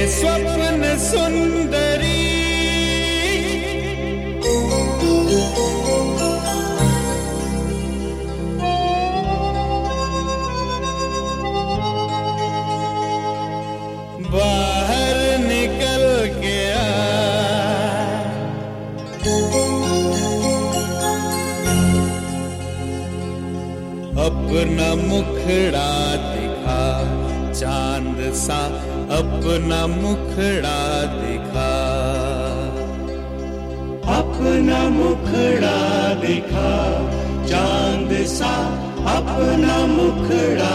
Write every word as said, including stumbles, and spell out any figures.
स्वप्न सुंदरी बाहर निकल के आ, अपना मुखड़ा दिखा, चांद सा अपना मुखड़ा दिखा, अपना मुखड़ा दिखा, चांद सा अपना मुखड़ा